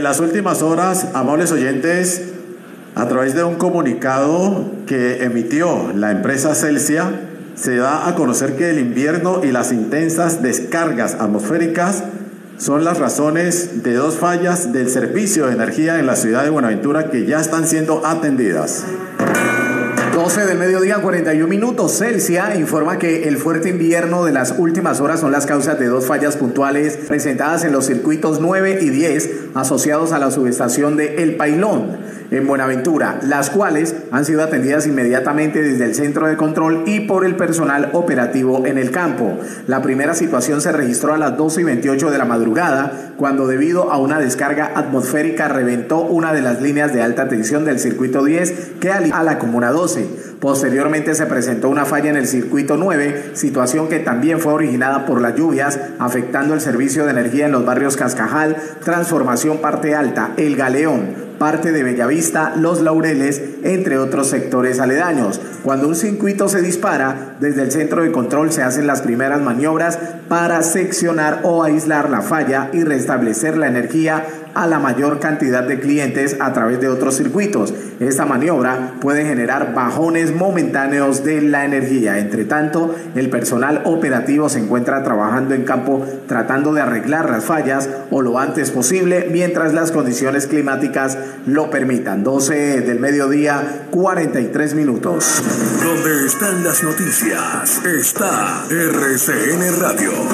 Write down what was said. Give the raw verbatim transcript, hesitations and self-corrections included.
En las últimas horas, amables oyentes, a través de un comunicado que emitió la empresa Celsia, se da a conocer que el invierno y las intensas descargas atmosféricas son las razones de dos fallas del servicio de energía en la ciudad de Buenaventura que ya están siendo atendidas. doce del mediodía, cuarenta y un minutos. Celsia informa que el fuerte invierno de las últimas horas son las causas de dos fallas puntuales presentadas en los circuitos nueve y diez asociados a la subestación de El Pailón en Buenaventura, las cuales han sido atendidas inmediatamente desde el centro de control y por el personal operativo en el campo. La primera situación se registró a las doce y veintiocho de la madrugada, cuando debido a una descarga atmosférica reventó una de las líneas de alta tensión del circuito diez que alimenta a la comuna doce. Posteriormente se presentó una falla en el circuito nueve, situación que también fue originada por las lluvias, afectando el servicio de energía en los barrios Cascajal, Transformación Parte Alta, El Galeón, parte de Bellavista, Los Laureles, entre otros sectores aledaños. Cuando un circuito se dispara, desde el centro de control se hacen las primeras maniobras para seccionar o aislar la falla y restablecer la energía a la mayor cantidad de clientes a través de otros circuitos. Esta maniobra puede generar bajones momentáneos de la energía. Entre tanto, el personal operativo se encuentra trabajando en campo tratando de arreglar las fallas o lo antes posible mientras las condiciones climáticas lo permitan. doce del mediodía, cuarenta y tres minutos. Donde están las noticias, está R C N Radio.